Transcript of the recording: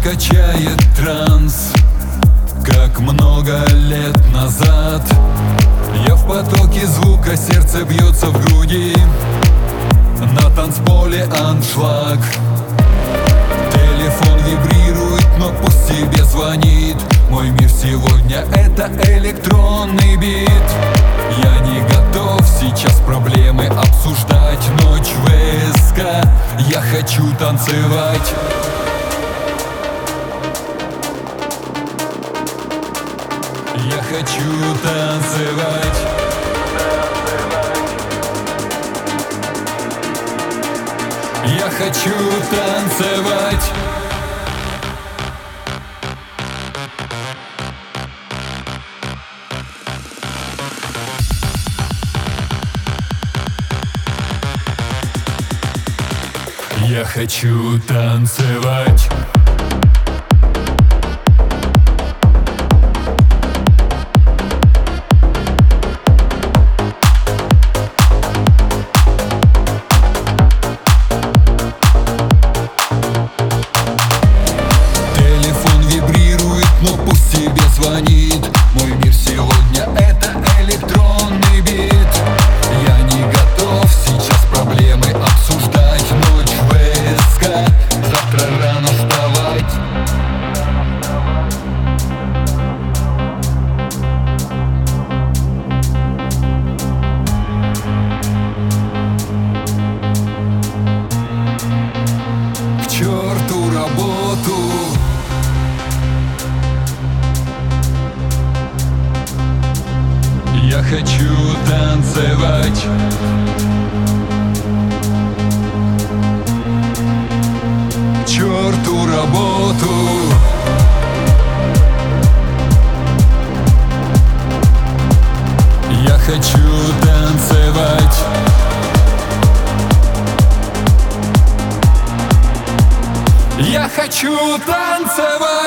качает транс, как много лет назад. Я в потоке звука, сердце бьется в груди. На танцполе аншлаг. Телефон вибрирует, но пусть себе звонит. Мой мир сегодня — это электронный бит. Я не готов сейчас проблемы обсуждать. Ночь ВСК, я хочу танцевать. Я хочу танцевать. Я хочу танцевать. Я хочу танцевать. Телефон вибрирует, но пусть себе звонит. Мой мир сегодня — это электронный бит. Я не готов сейчас проблемы обсуждать. Ночь ВСК, завтра рано вставать. К черту работу. Я хочу танцевать. К черту работу. Я хочу танцевать. Я хочу танцевать.